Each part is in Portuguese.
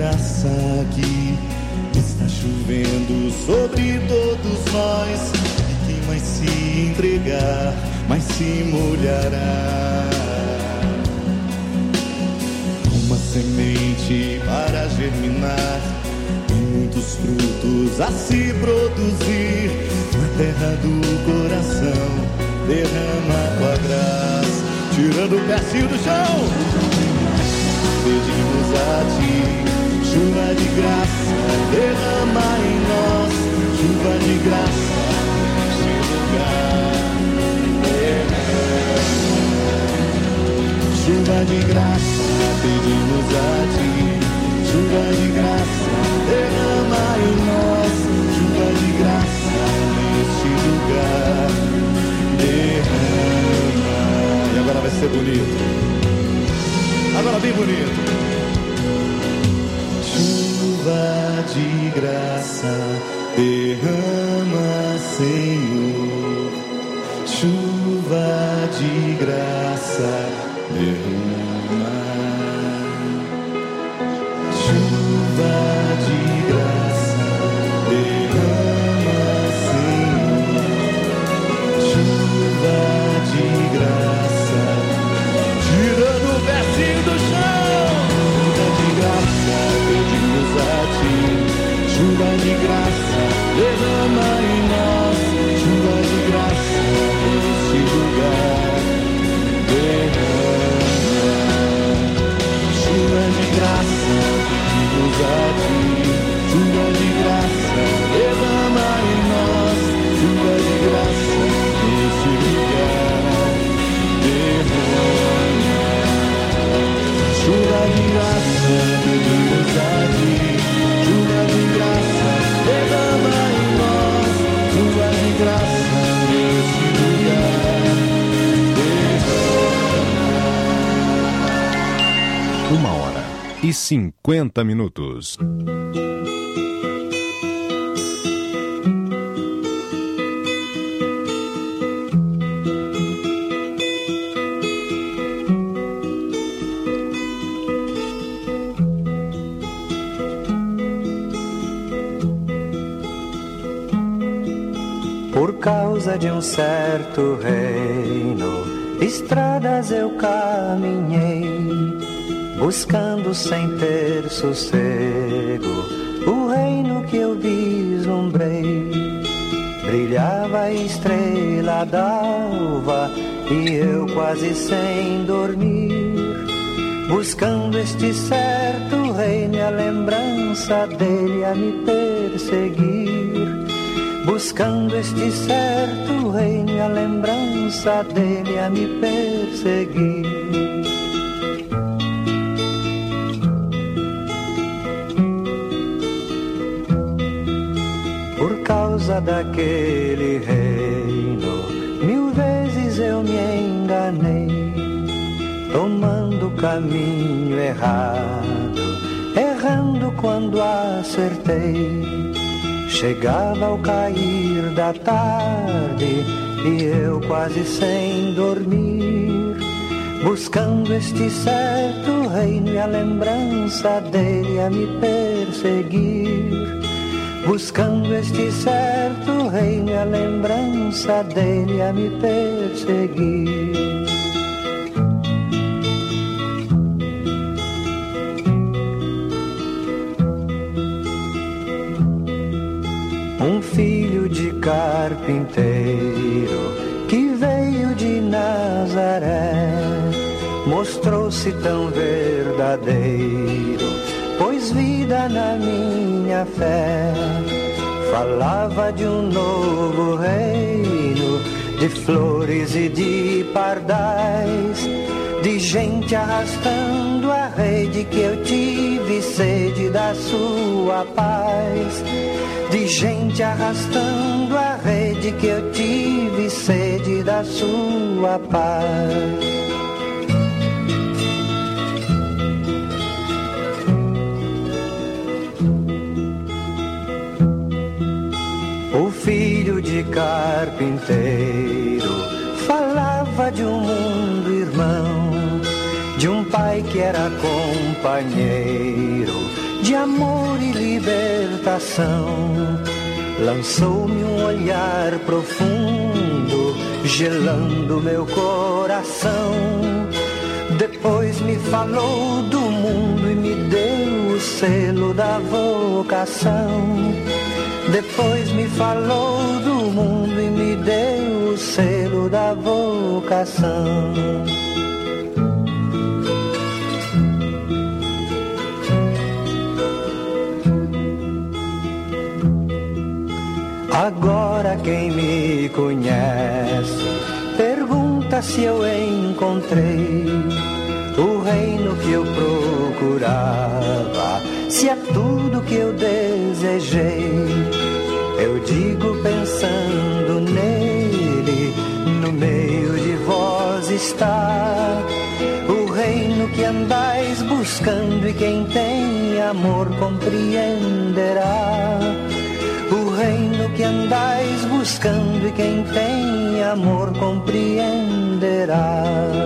graça aqui está chovendo sobre todos nós. E quem mais se entregar, mais se molhará. Uma semente para germinar e muitos frutos a se produzir. Na terra do coração derrama a tua graça, tirando o pezinho do chão. Pedimos a ti, chuva de graça, derrama em nós. Chuva de graça, neste lugar. Chuva de graça, pedimos a ti. Chuva de graça, derrama em nós. Chuva de graça, neste lugar. Derrama. E agora vai ser bonito. Agora bem bonito. Chuva de graça, derrama, Senhor. Chuva de graça, derrama. Chuva de graça, derrama, Senhor. Chuva de graça, tirando o pezinho do chão. Chuva de graça, pedimos a ti. Chuva de graça, derrama em nós. Chuva de graça, neste lugar. Derrama. Chuva de graça, pedimos a ti. Chuva de graça, derrama em nós. Chuva de graça, neste lugar. Derrama. Chuva de graça, pedimos a ti. Chuva de graça, derrama em nós. Chuva de graça, neste lugar. Derrama. 1h50. Por causa de um certo reino, estradas eu caminhei, buscando sem ter sossego o reino que eu vislumbrei. Brilhava a estrela d'alva e eu quase sem dormir, buscando este certo reino e a lembrança dele a me perseguir. Buscando este certo reino e a lembrança dele a me perseguir. Por causa daquele reino, 1000 vezes eu me enganei, tomando o caminho errado, errando quando acertei. Chegava ao cair da tarde e eu quase sem dormir, buscando este certo reino e a lembrança dele a me perseguir. Buscando este certo reino e a lembrança dele a me perseguir. Um filho de carpinteiro que veio de Nazaré mostrou-se tão verdadeiro, pôs vida na minha fé. Falava de um novo reino, de flores e de pardais, de gente arrastando a rede que eu tive sede da sua paz. De gente arrastando a rede que eu tive sede da sua paz. O filho de carpinteiro falava de um mundo irmão, de um pai que era companheiro, de amor e libertação. Lançou-me um olhar profundo, gelando meu coração. Depois me falou do mundo e me deu o selo da vocação. Depois me falou do mundo e me deu o selo da vocação. Agora quem me conhece pergunta se eu encontrei o reino que eu procurava, se é tudo que eu desejei. Eu digo pensando nele, no meio de vós está o reino que andais buscando, e quem tem amor compreenderá. O reino que andais buscando, e quem tem amor compreenderá.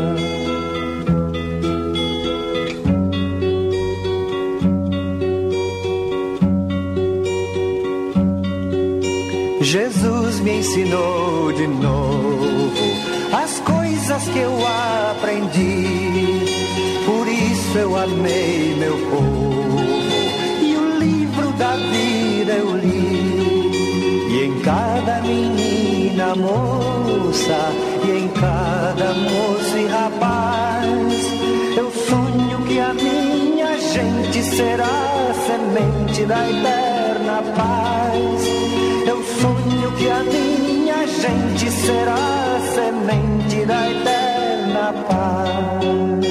Jesus me ensinou de novo as coisas que eu aprendi. Por isso eu amei meu povo e o livro da vida eu li. E em cada menina, moça, e em cada moço e rapaz, eu sonho que a minha gente será semente da eterna paz. Eu sonho que a minha gente será semente da eterna paz.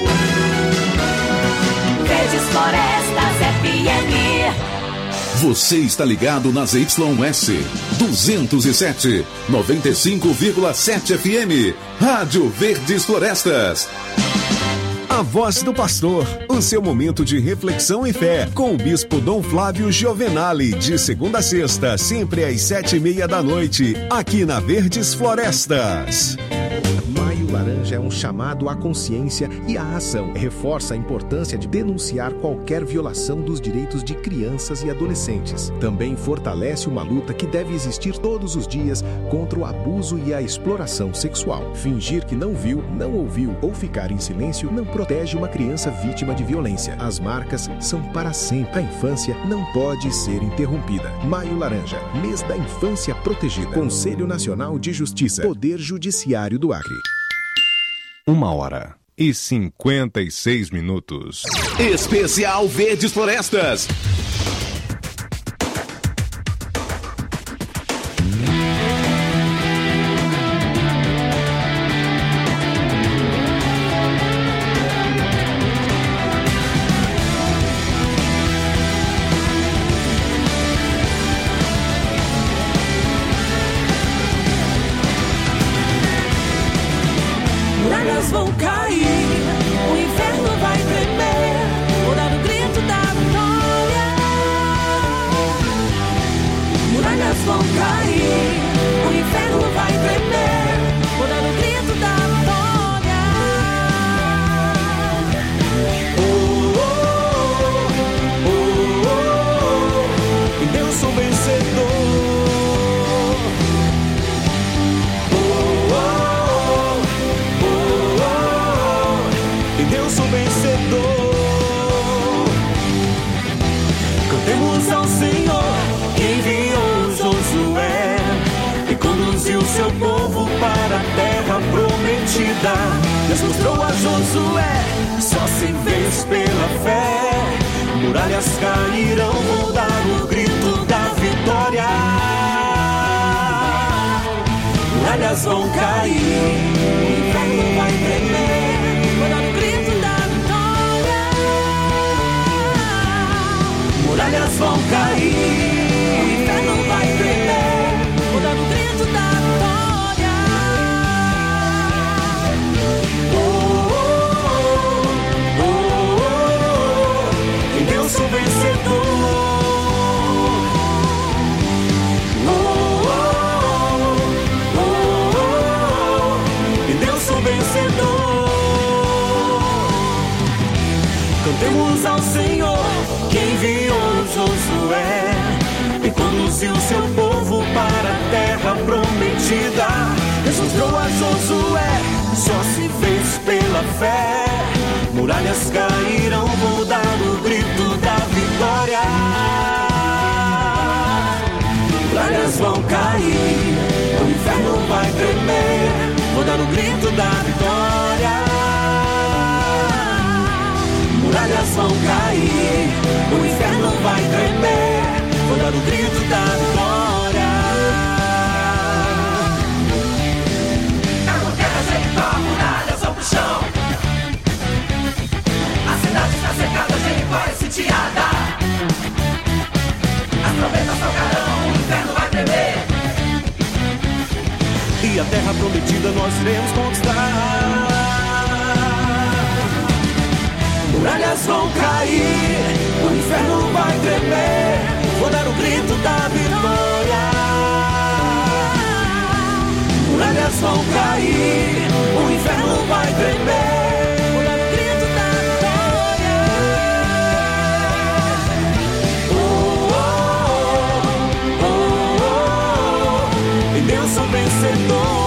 Verdes Florestas FM. Você está ligado na ZYS 207, 95,7 FM. Rádio Verdes Florestas. A Voz do Pastor, o seu momento de reflexão e fé, com o Bispo Dom Flávio Giovenali, de segunda a sexta, sempre às 7:30 da noite, aqui na Verdes Florestas. Maio Laranja é um chamado à consciência e à ação. Reforça a importância de denunciar qualquer violação dos direitos de crianças e adolescentes. Também fortalece uma luta que deve existir todos os dias contra o abuso e a exploração sexual. Fingir que não viu, não ouviu ou ficar em silêncio não protege uma criança vítima de violência. As marcas são para sempre. A infância não pode ser interrompida. Maio Laranja, mês da infância protegida. Conselho Nacional de Justiça. Poder Judiciário do Acre. 1h56. Especial Verdes Florestas. Vão cair, o inferno vai tremer, vou dar o grito da vitória. Muralhas vão cair, o inferno vai tremer, vou dar o grito da vitória. Oh, oh, oh, oh, oh, e Deus sou vencedor. Cantemos ao Senhor, que enviou Josué e conduziu seu povo para a terra prometida. Deus mostrou a Josué, só se vence pela fé. Muralhas cairão, vou dar o grito da vitória. Muralhas vão cair, o inferno vai tremer, vou dar o grito da vitória. Muralhas vão cair, o inferno vai tremer, vou dar o grito da vitória. Oh, oh, oh, oh, oh, em Deus sou vencedor. Oh, oh, oh, oh, oh, em Deus sou vencedor. Cantemos ao Senhor, que enviou e conduziu seu povo para a terra prometida. Deus mostrou a Josué, só se fez pela fé. Muralhas cairão, vou dar o grito da vitória. Muralhas vão cair, o inferno vai tremer, vou dar o grito da vitória. Muralhas vão cair, o inferno vai tremer, vou dar o grito da vitória. Por terra, Jericó, muralhas vão pro chão. A cidade está cercada, Jericó é sitiada. As trombetas tocarão, o inferno vai tremer. E a terra prometida nós iremos conquistar. Muralhas vão cair, o inferno vai tremer, vou dar o grito da vitória. Muralhas vão cair, o inferno vai tremer, vou dar o grito da vitória. Oh, oh, oh, oh, oh, e Deus sou vencedor.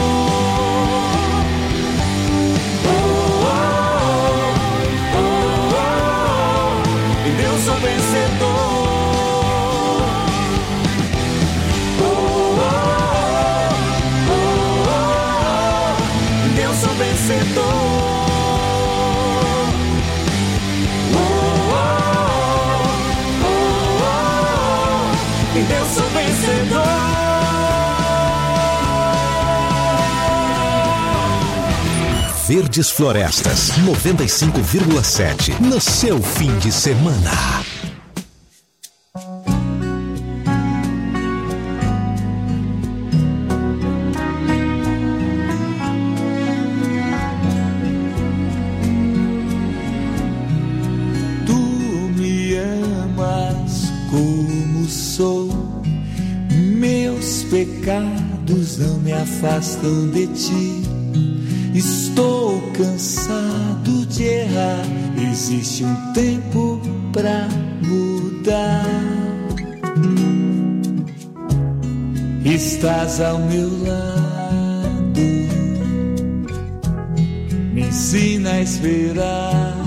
Sou vencedor. Oh, oh, oh, oh, oh. Deus sou vencedor. Oh, oh, oh, oh. Deus sou vencedor. Verdes Florestas 95,7 no seu fim de semana. Tu me amas como sou, meus pecados não me afastam de ti. Estou cansado de errar, existe um tempo pra mudar. Estás ao meu lado, me ensina a esperar.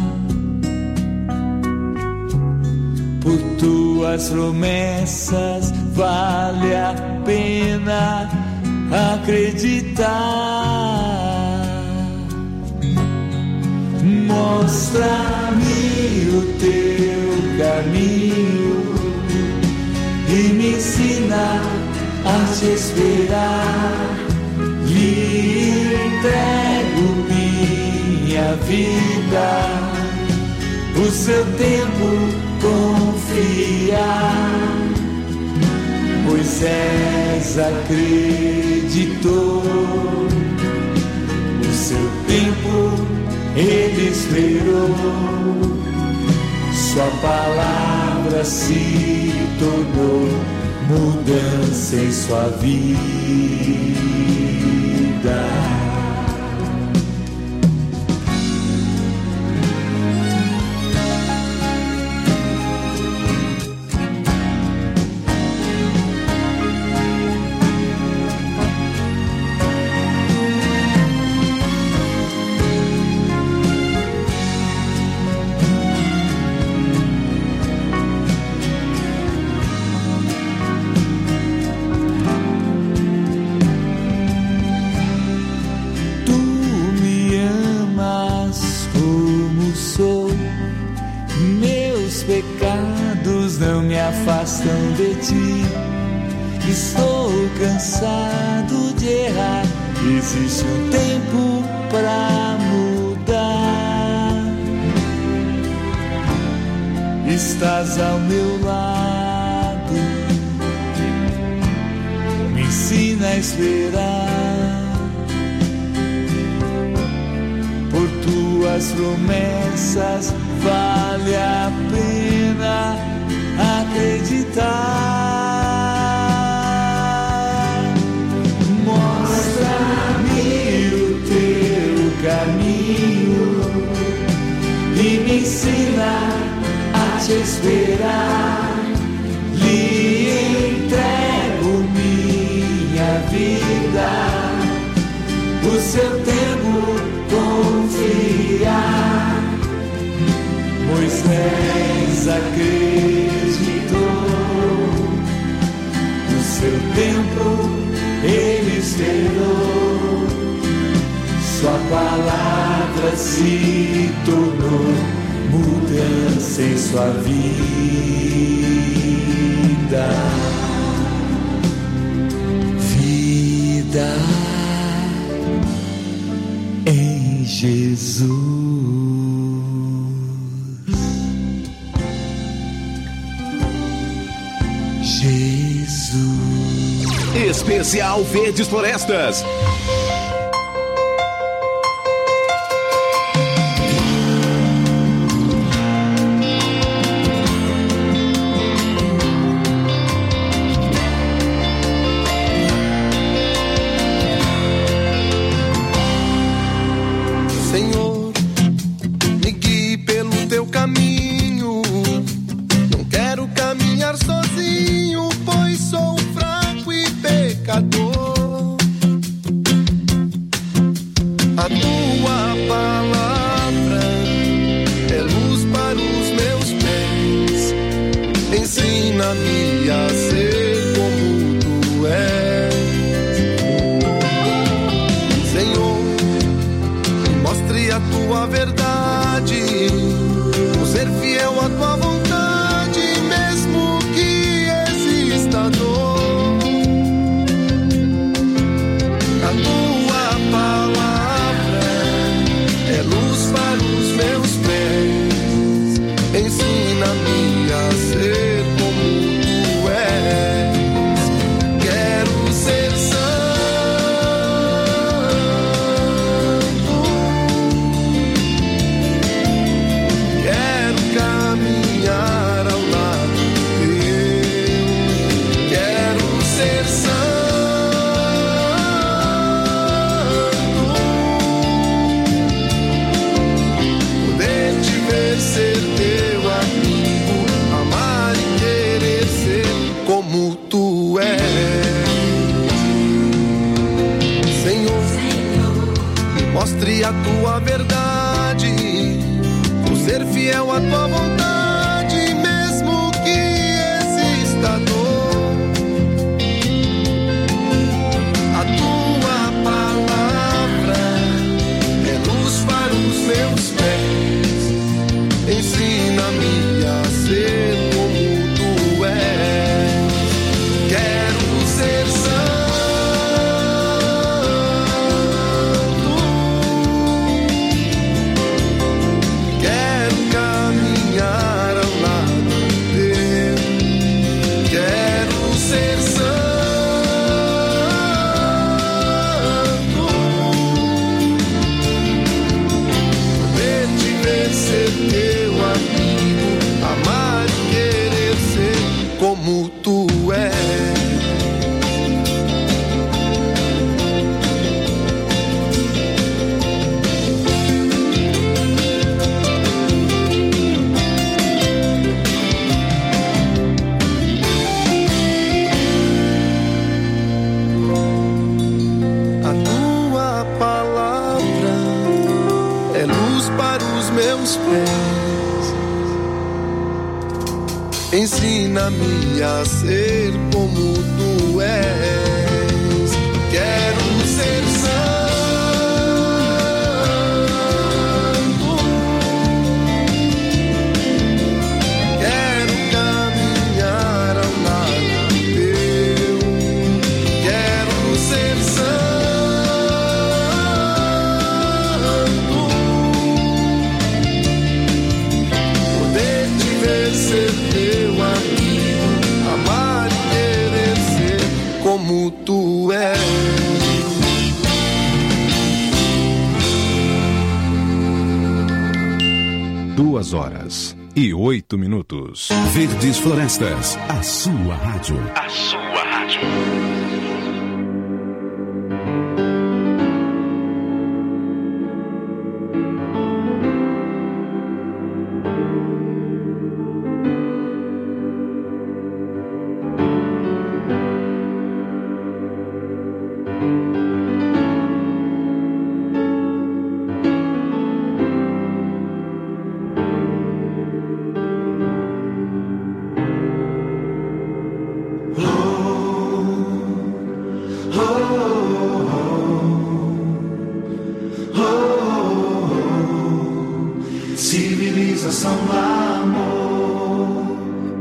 Por tuas promessas vale a pena acreditar. Mostra-me o teu caminho e me ensina a te esperar. Lhe entrego minha vida, o seu tempo confiar. Moisés acreditou, o seu tempo ele esperou, sua palavra se tornou mudança em sua vida. Afastam de ti, estou cansado de errar, existe um tempo pra mudar. Estás ao meu lado, me ensina a esperar. Por tuas promessas vale a pena acreditar. Mostra-me o teu caminho e me ensina a te esperar. Lhe vida, o seu tempo confiar. Moisés acreditou, no seu tempo ele esperou, sua palavra se tornou mudança em sua vida. Vida em Jesus. Jesus. Especial Verdes Florestas. Ensina-me a ser como tu és. Quero ser santo. Quero caminhar ao lado teu. Quero ser santo. Poder te ver, ser teu amigo, amar e querer ser como tu és. 2h08. Verdes Florestas, a sua rádio. A sua rádio. Civilização do amor.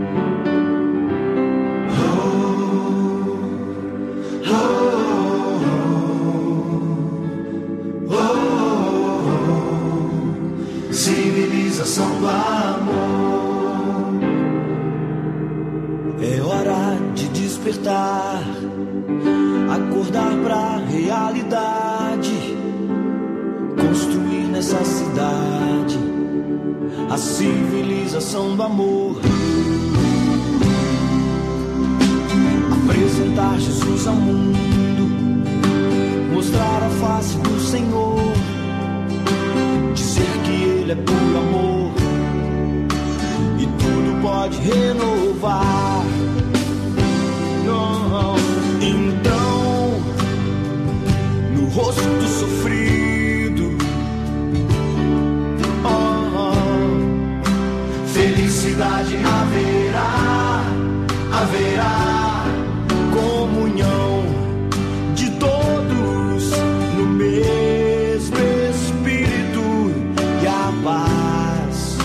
Civilização do amor. É hora de despertar, acordar pra realidade, construir nessa cidade a civilização do amor. Apresentar Jesus ao mundo, mostrar a face do Senhor, dizer que Ele é puro amor e tudo pode renovar. Então, no rosto do sofrido, felicidade haverá, haverá comunhão de todos no mesmo Espírito, e a paz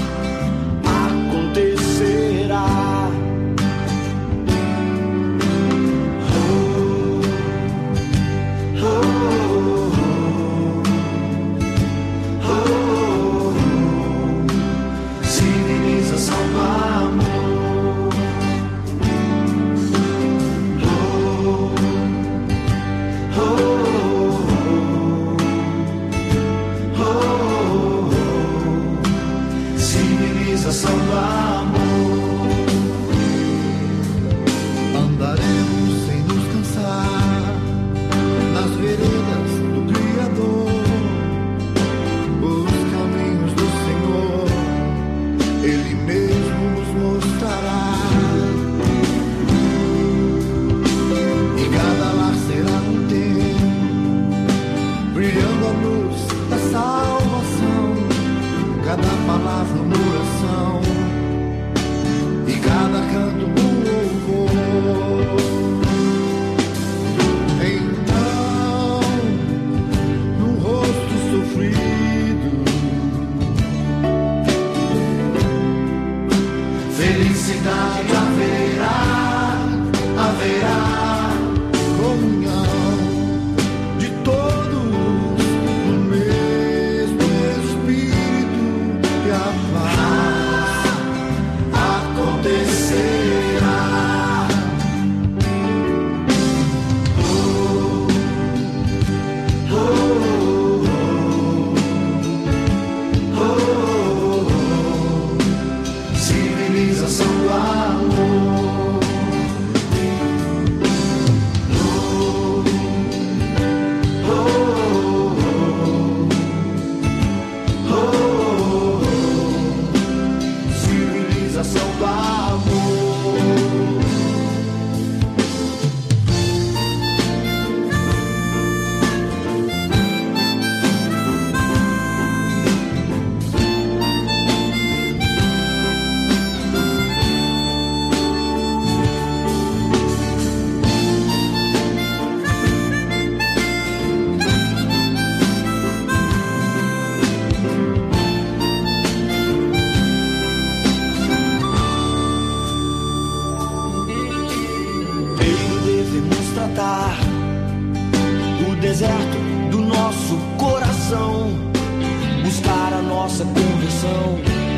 acontecerá. Civilização do amor. Civilização do amor. Andaremos sem nos cansar nas veredas do Criador, os caminhos do Senhor Ele mesmo nos mostrará, e cada lar será um templo, brilhando a luz da salvação, cada palavra uma oração, e cada canto um louvor. Então, num rosto sofrido, Felicidade haverá, haverá comunhão de todos no mesmo Espírito, e a paz acontecerá. Civilização do amor. Civilização do amor. Bem devemos tratar o deserto do nosso coração, buscar a nossa conversão,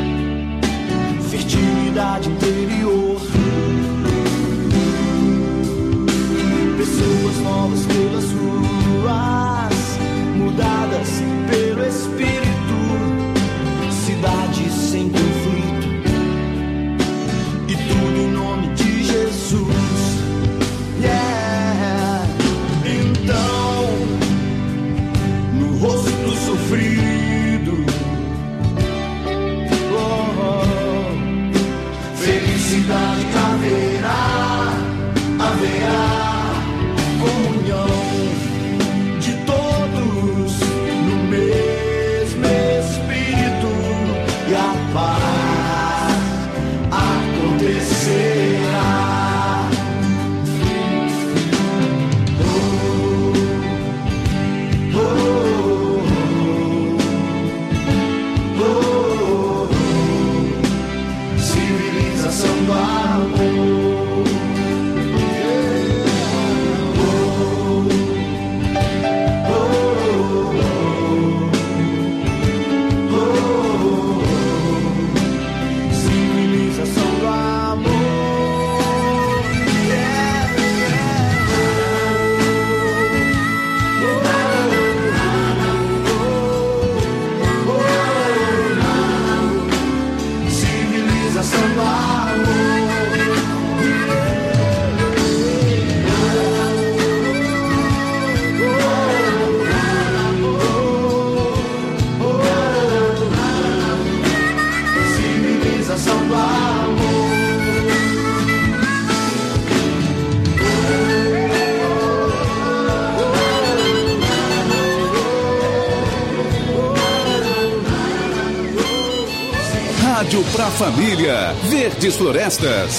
fertilidade interior, pessoas novas pelas ruas, mudadas pelo Espírito, cidades sem conflito, e tudo em nome de Jesus. Yeah. Então, no rosto do sofrido, felicidade haverá, haverá comunhão rádio pra família. Verdes Florestas.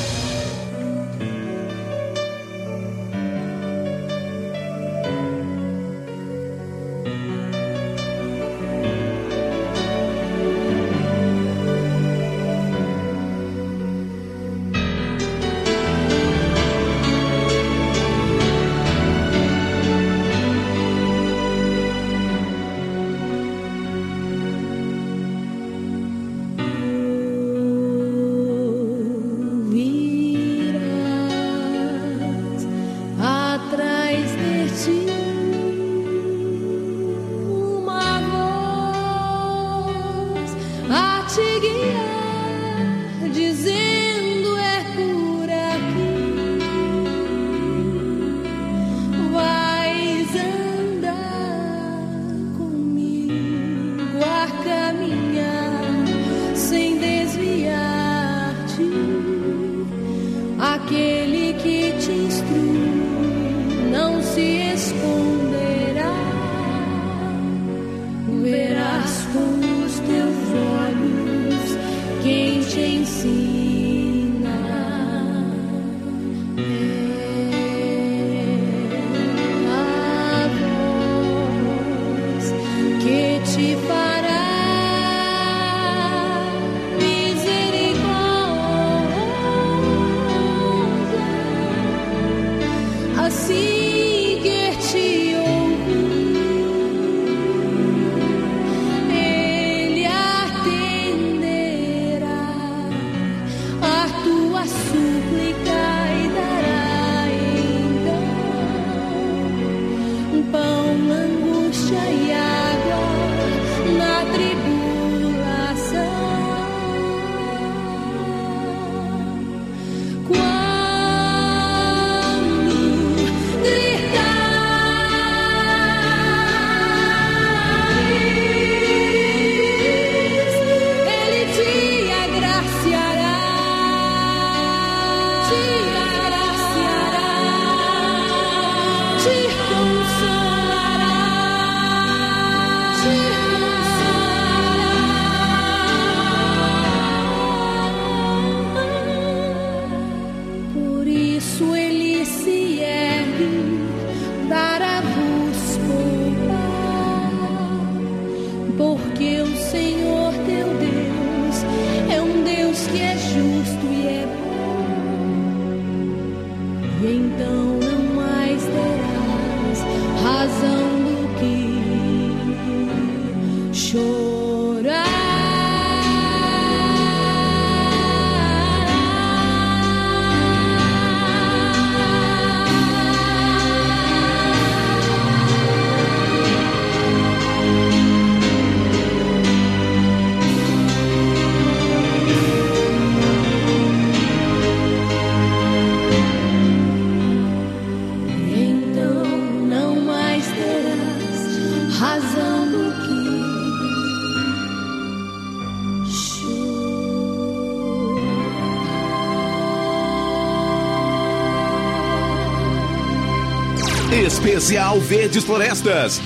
Especial Verdes Florestas.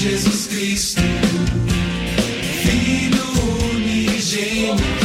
Jesus Cristo, Filho unigênito.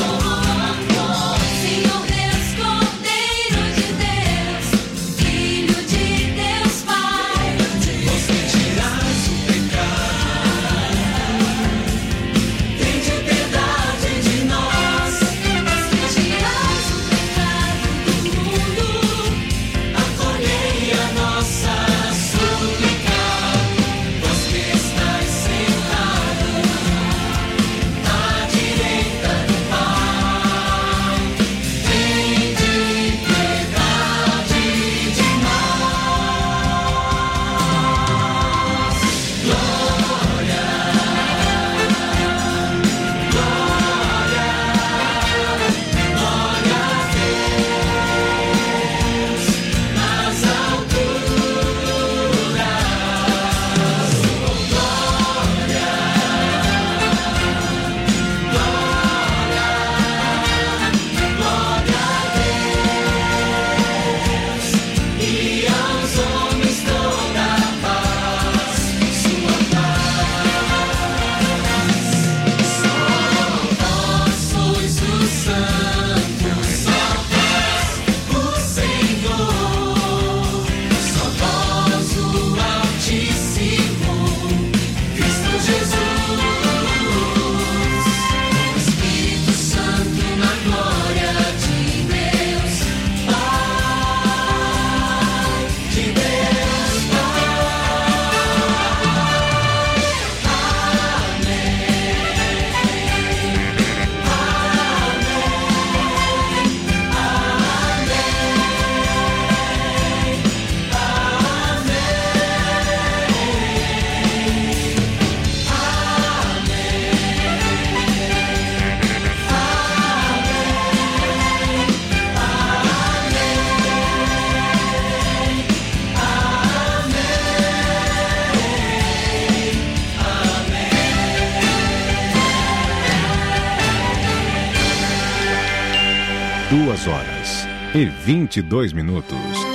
E 22 minutos.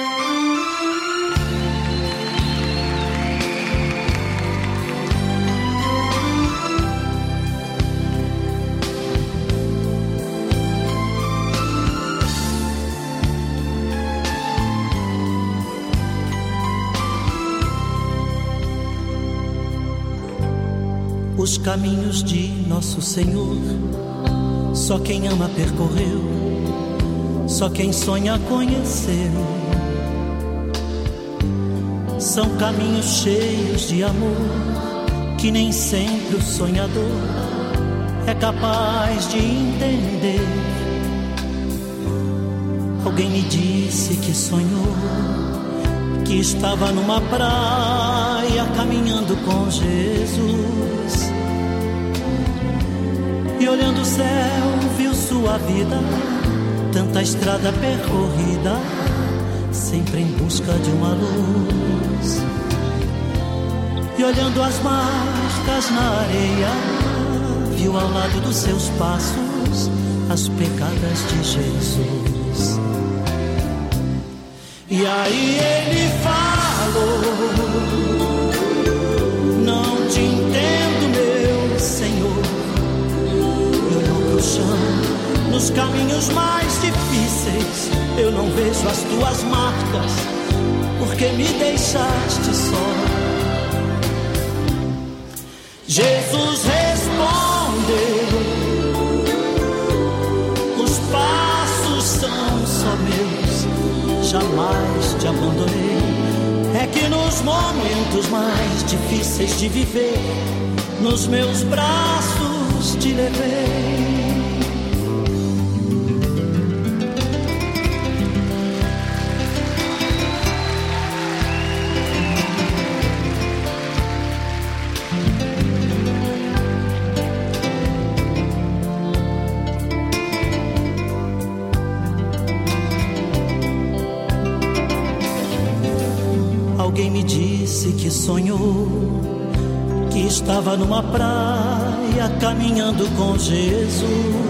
Os caminhos de nosso Senhor, só quem ama percorreu, só quem sonha conheceu. São caminhos cheios de amor, que nem sempre o sonhador é capaz de entender. Alguém me disse que sonhou, que estava numa praia caminhando com Jesus, e olhando o céu viu sua vida, tanta estrada percorrida, sempre em busca de uma luz. E olhando as marcas na areia, viu ao lado dos seus passos as pegadas de Jesus. E aí ele falou: não te entendo, meu Senhor. E olhou pro chão, nos caminhos mais difíceis, eu não vejo as tuas marcas, porque me deixaste só. Jesus respondeu: os passos são só meus, jamais te abandonei. É que nos momentos mais difíceis de viver, nos meus braços te levei. Alguém me disse que sonhou, que estava numa praia caminhando com Jesus,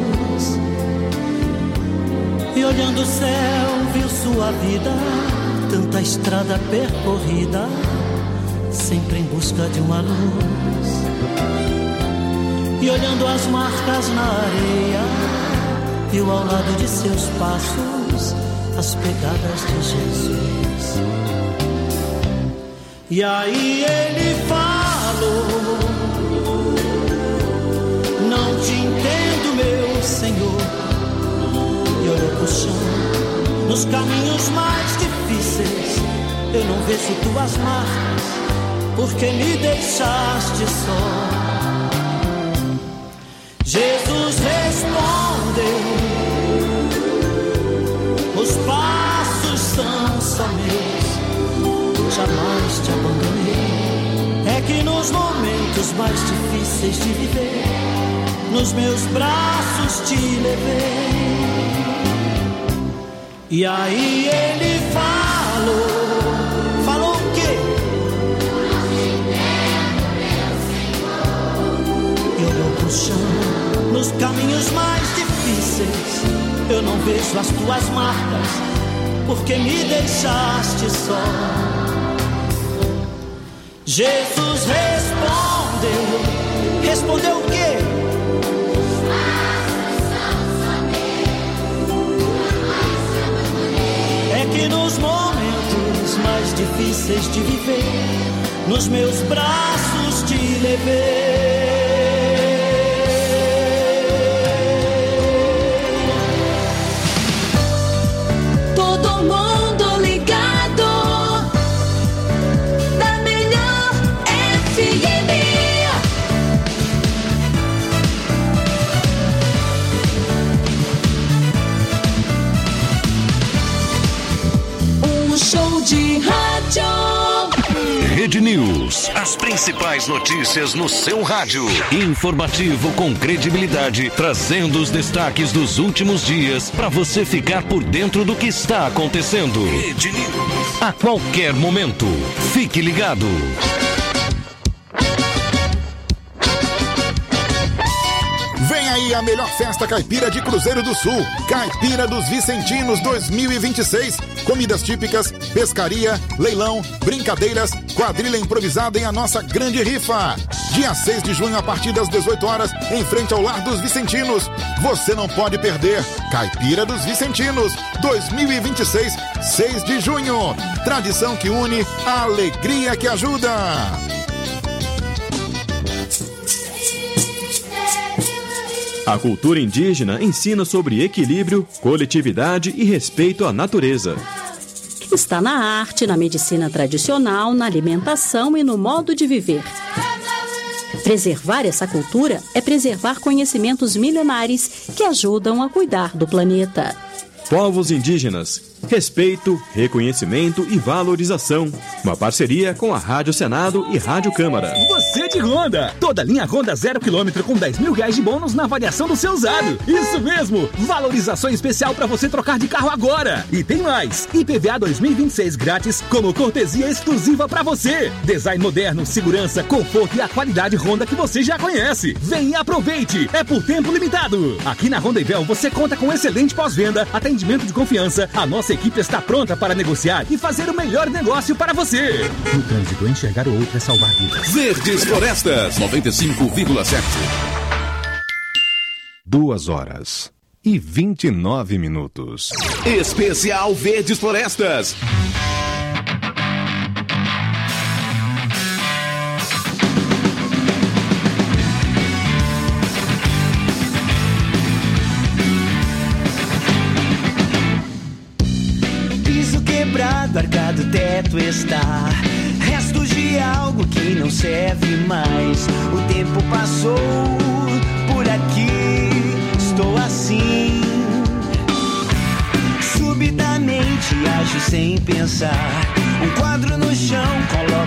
e olhando o céu viu sua vida, tanta estrada percorrida, sempre em busca de uma luz. E olhando as marcas na areia, viu ao lado de seus passos as pegadas de Jesus. E aí ele falou: não te entendo, meu Senhor. E olhou pro chão, nos caminhos mais difíceis eu não vejo tuas marcas, porque me deixaste só. Jesus respondeu: os passos são só meus, jamais te abandonei. É que nos momentos mais difíceis de viver, nos meus braços te levei. E aí ele falou o quê? E olhou pro chão, nos caminhos mais difíceis eu não vejo as tuas marcas, porque me deixaste só. Jesus respondeu o quê? É que nos momentos mais difíceis de viver, nos meus braços te levei. Todo mundo ligado da melhor FM. Um show de rádio. Rede News. As principais notícias no seu rádio. Informativo com credibilidade, trazendo os destaques dos últimos dias para você ficar por dentro do que está acontecendo. Rede News. A qualquer momento. Fique ligado. Vem aí a melhor festa caipira de Cruzeiro do Sul. Caipira dos Vicentinos 2026. Comidas típicas, pescaria, leilão, brincadeiras, quadrilha improvisada em a nossa grande rifa. Dia 6 de junho a partir das 18 horas, em frente ao Lar dos Vicentinos. Você não pode perder. Caipira dos Vicentinos 2026, 6 de junho. Tradição que une, a alegria que ajuda. A cultura indígena ensina sobre equilíbrio, coletividade e respeito à natureza. Está na arte, na medicina tradicional, na alimentação e no modo de viver. Preservar essa cultura é preservar conhecimentos milenares que ajudam a cuidar do planeta. Povos indígenas, respeito, reconhecimento e valorização. Uma parceria com a Rádio Senado e Rádio Câmara. Você de Honda! Toda linha Honda 0 km com 10 mil reais de bônus na avaliação do seu usado. Isso mesmo! Valorização especial para você trocar de carro agora. E tem mais! IPVA 2026 grátis como cortesia exclusiva para você. Design moderno, segurança, conforto e a qualidade Honda que você já conhece. Vem e aproveite! É por tempo limitado. Aqui na Honda Ivel você conta com excelente pós-venda, atendimento de confiança. A nossa equipe está pronta para negociar e fazer o melhor negócio para você. No trânsito, enxergar o outro é salvar vidas. Verdes Florestas 95,7. 2h29. Especial Verdes Florestas. Arcado teto está, restos de algo que não serve mais. O tempo passou por aqui, estou assim. Subitamente ajo sem pensar, um quadro no chão, coloco